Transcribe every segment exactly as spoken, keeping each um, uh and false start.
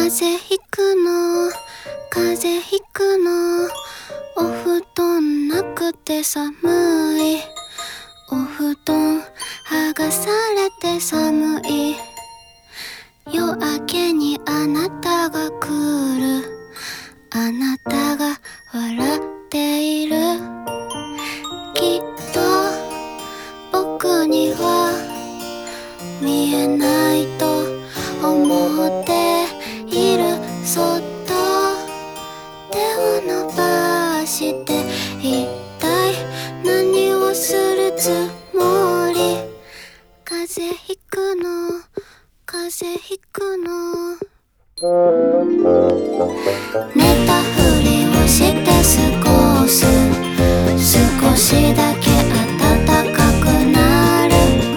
風邪ひくの風邪ひくのお布団なくて寒いお布団剥がされて寒い夜明けにあなたが来るあなたが笑っているきっと僕には見えないと思っているそっと手を伸ばして一体何をするつもり風邪ひくの風邪ひくの寝たふりをして過ごす少しだけ暖かくなる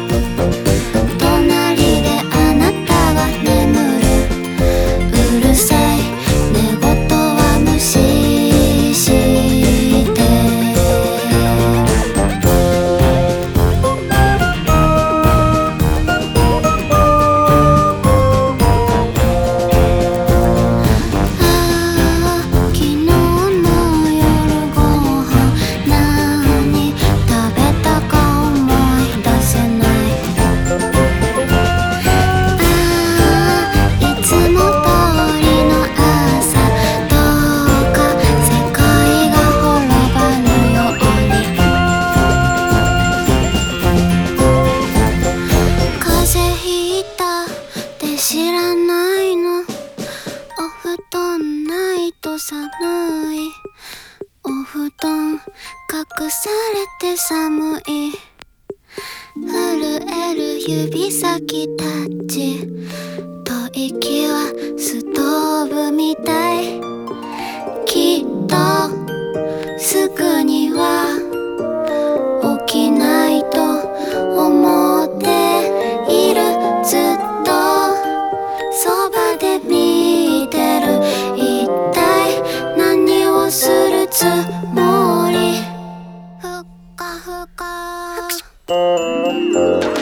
隣であなたが眠るうるさい寝言は無視してああ昨日の夜ご飯何食べたか思い出せないああいつも通りの朝どうか世界が滅ばぬように風邪ひいたって知らないのお布団ないと寒いお布団隠されて寒い震える指先タッチ吐息はストーブみたいきっとすぐには起きないと思っているずっとそばで見てる一体何をするつもりふっかふか